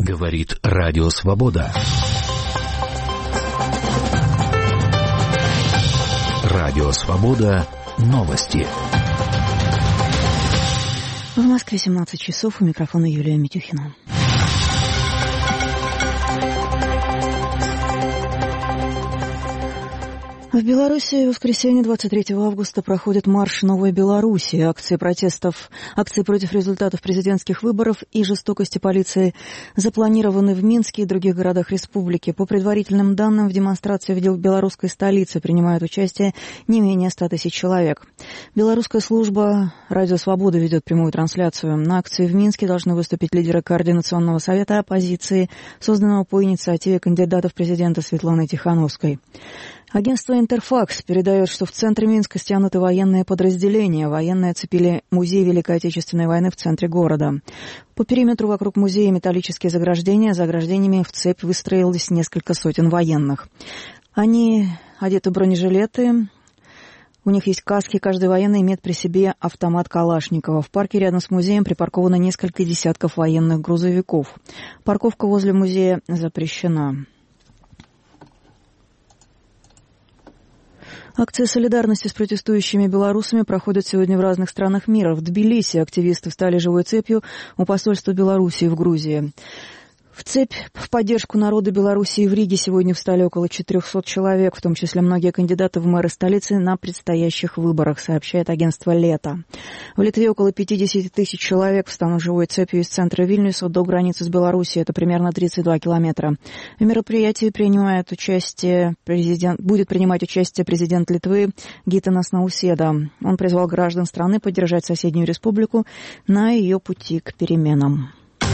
Говорит Радио Свобода. Радио Свобода. Новости. В Москве 17 часов. У микрофона Юлия Митюхина. В Беларуси в воскресенье 23 августа проходит марш «Новой Беларуси». Акции против результатов президентских выборов и жестокости полиции запланированы в Минске и других городах республики. По предварительным данным, в демонстрации в белорусской столице принимают участие не менее 100 тысяч человек. Белорусская служба «Радио Свобода» ведет прямую трансляцию. На акции в Минске должны выступить лидеры Координационного совета оппозиции, созданного по инициативе кандидата в президенты Светланы Тихановской. Агентство «Интерфакс» передает, что в центре Минска стянуты военные подразделения. Военные оцепили музей Великой Отечественной войны в центре города. По периметру вокруг музея металлические заграждения. За ограждениями в цепь выстроилось несколько сотен военных. Они одеты в бронежилеты. У них есть каски, каждый военный имеет при себе автомат Калашникова. В парке рядом с музеем припарковано несколько десятков военных грузовиков. Парковка возле музея запрещена. Акции солидарности с протестующими белорусами проходят сегодня в разных странах мира. В Тбилиси активисты встали живой цепью у посольства Белоруссии в Грузии. В цепь в поддержку народа Белоруссии в Риге сегодня встали около 400 человек, в том числе многие кандидаты в мэры столицы на предстоящих выборах, сообщает агентство «Лето». В Литве около 50 тысяч человек встанут живой цепью из центра Вильнюса до границы с Белоруссией. Это примерно 32 километра. В мероприятии будет принимать участие президент Литвы Гитанас Науседа. Он призвал граждан страны поддержать соседнюю республику на ее пути к переменам.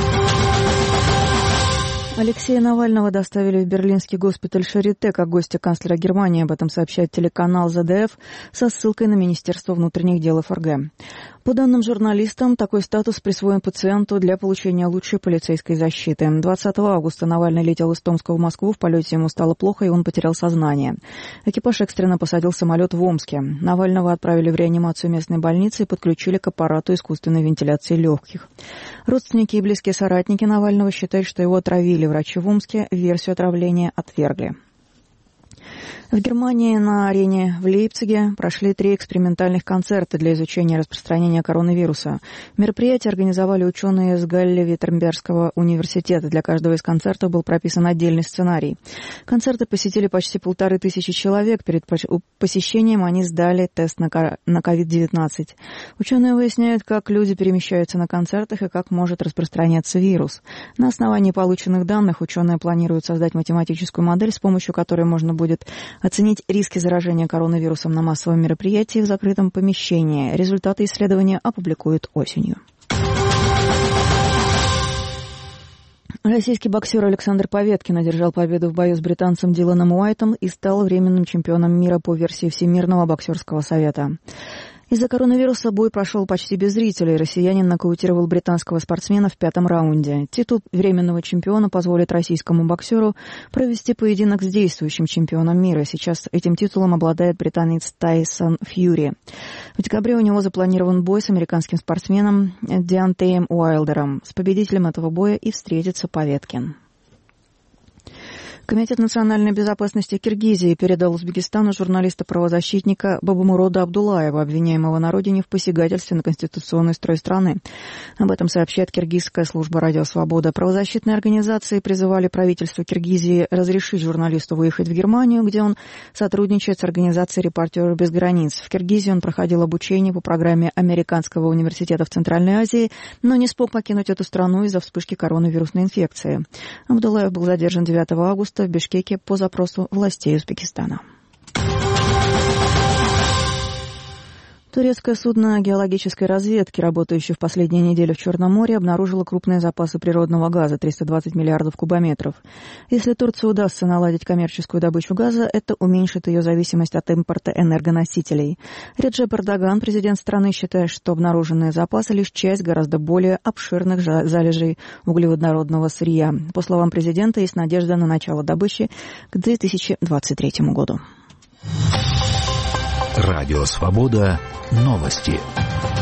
Алексея Навального доставили в берлинский госпиталь Шарите как гостя канцлера Германии. Об этом сообщает телеканал ЗДФ со ссылкой на Министерство внутренних дел ФРГ. По данным журналистам, такой статус присвоен пациенту для получения лучшей полицейской защиты. 20 августа Навальный летел из Томска в Москву. В полете ему стало плохо, и он потерял сознание. Экипаж экстренно посадил самолет в Омске. Навального отправили в реанимацию местной больницы и подключили к аппарату искусственной вентиляции легких. Родственники и близкие соратники Навального считают, что его отравили. Врачи в Омске версию отравления отвергли. В Германии на арене в Лейпциге прошли 3 экспериментальных концерта для изучения распространения коронавируса. Мероприятие организовали ученые из Галле-Виттенбергского университета. Для каждого из концертов был прописан отдельный сценарий. Концерты посетили почти 1500 человек. Перед посещением они сдали тест на COVID-19. Ученые выясняют, как люди перемещаются на концертах и как может распространяться вирус. На основании полученных данных ученые планируют создать математическую модель, с помощью которой можно будет оценить риски заражения коронавирусом на массовом мероприятии в закрытом помещении. Результаты исследования опубликуют осенью. Российский боксер Александр Поветкин одержал победу в бою с британцем Диланом Уайтом и стал временным чемпионом мира по версии Всемирного боксерского совета. Из-за коронавируса бой прошел почти без зрителей. Россиянин нокаутировал британского спортсмена в 5-м раунде. Титул временного чемпиона позволит российскому боксеру провести поединок с действующим чемпионом мира. Сейчас этим титулом обладает британец Тайсон Фьюри. В декабре у него запланирован бой с американским спортсменом Деонтеем Уайлдером. С победителем этого боя и встретится Поветкин. Комитет национальной безопасности Киргизии передал Узбекистану журналиста-правозащитника Бабамурода Абдулаева, обвиняемого на родине в посягательстве на конституционный строй страны. Об этом сообщает киргизская служба «Радио Свобода». Правозащитные организации призывали правительство Киргизии разрешить журналисту выехать в Германию, где он сотрудничает с организацией «Репортеры без границ». В Киргизии он проходил обучение по программе Американского университета в Центральной Азии, но не смог покинуть эту страну из-за вспышки коронавирусной инфекции. Абдулаев был задержан 9 августа в Бишкеке по запросу властей Узбекистана. Турецкое судно геологической разведки, работающее в последние недели в Черном море, обнаружило крупные запасы природного газа – 320 миллиардов кубометров. Если Турции удастся наладить коммерческую добычу газа, это уменьшит ее зависимость от импорта энергоносителей. Реджеп Эрдоган, президент страны, считает, что обнаруженные запасы – лишь часть гораздо более обширных залежей углеводородного сырья. По словам президента, есть надежда на начало добычи к 2023 году. Радио Свобода. Новости.